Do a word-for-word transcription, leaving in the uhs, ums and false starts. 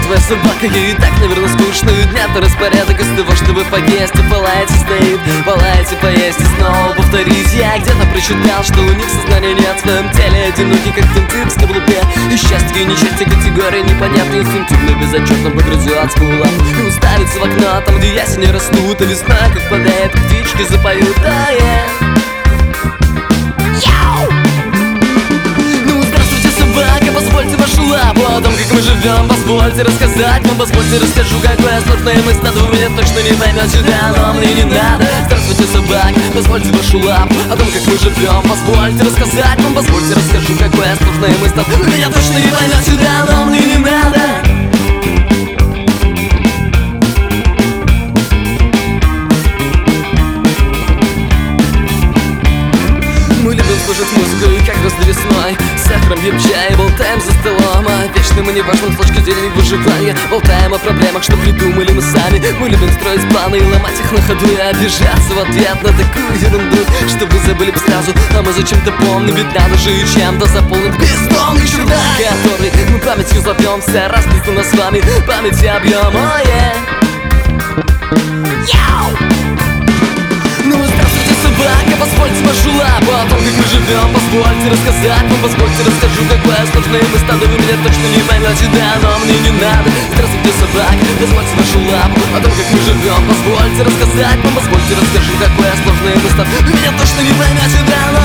твоя собака, ей и так, наверное, скучно. И дня-то распорядок из того, чтобы поесть. И полаете стоит, полаете поесть. И снова повторить. Я где-то прочитал, что у них сознания нет в своем теле. Одиноки, как тенты в скорлупе. И счастье, и несчастье, категория непонятная. Инстинктивно, безотчетно погрызет свою лапу и уставится в окно, там, где ясени растут. А весна, как падает, птички запоют. Да, yeah. Позвольте вашу лапу о том, как мы живем. Позвольте рассказать вам, позвольте расскажу, какое сложное мы стадо. Вы меня точно не поймете, да, но мне не надо. Здравствуйте, собак, позвольте вашу лапу о том, как мы живем. Позвольте рассказать вам, позвольте расскажу, какое сложное мы стадо. Вы меня точно не поймете, да, но мне не надо. Мы любим слушать музыку, как грозды весной. С сахаром пьем чай, болтаем за столом о вечном и неважном с точки зрения выживания. Болтаем о проблемах, что придумали мы сами. Мы любим строить планы и ломать их на ходу, и обижаться в ответ на такую ерунду, что вы забыли бы сразу, а мы зачем-то помним. Ведь надо же и чем-то заполнить бездомный чердак, который мы памятью зовемся. Разница нас с вами, памяти объем, oh yeah. Ну, здравствуйте, собака, позвольте вашу лапу о том, как мы живем. Позвольте рассказать вам, позвольте расскажу, какое сложное мы стадо. Вы меня точно не поймете, да, но мне не надо. Здравствуйте, собака, позвольте вашу лапу о том, как мы живем. Позвольте рассказать вам, позвольте расскажу, какое сложное мы стадо. Вы меня точно не поймете, да, но